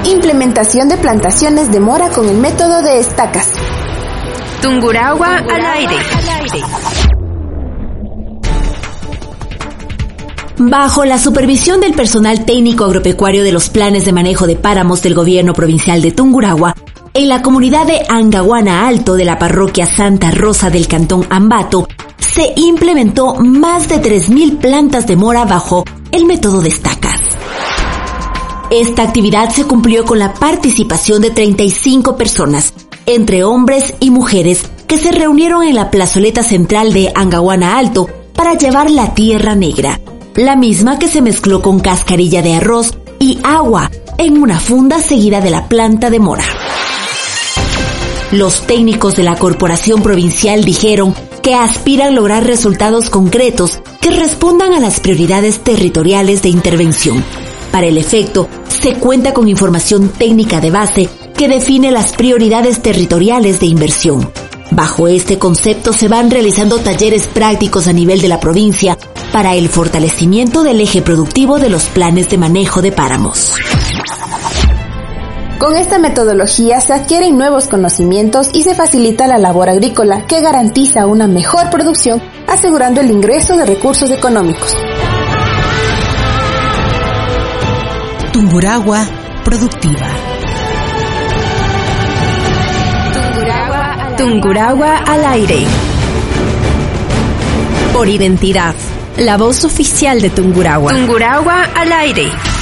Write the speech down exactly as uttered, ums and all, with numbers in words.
Implementación de plantaciones de mora con el método de estacas. Tungurahua al aire. Bajo la supervisión del personal técnico agropecuario de los planes de manejo de páramos del gobierno provincial de Tungurahua, en la comunidad de Angahuana Alto de la parroquia Santa Rosa del cantón Ambato, se implementó más de tres mil plantas de mora bajo el método de estacas. Esta actividad se cumplió con la participación de treinta y cinco personas, entre hombres y mujeres, que se reunieron en la plazoleta central de Angahuana Alto para llevar la tierra negra, la misma que se mezcló con cascarilla de arroz y agua en una funda seguida de la planta de mora. Los técnicos de la Corporación Provincial dijeron que aspiran lograr resultados concretos que respondan a las prioridades territoriales de intervención. Para el efecto, se cuenta con información técnica de base que define las prioridades territoriales de inversión. Bajo este concepto se van realizando talleres prácticos a nivel de la provincia para el fortalecimiento del eje productivo de los planes de manejo de páramos. Con esta metodología se adquieren nuevos conocimientos y se facilita la labor agrícola, que garantiza una mejor producción, asegurando el ingreso de recursos económicos. Tungurahua productiva. Tungurahua al aire. Por identidad, la voz oficial de Tungurahua. Tungurahua al aire.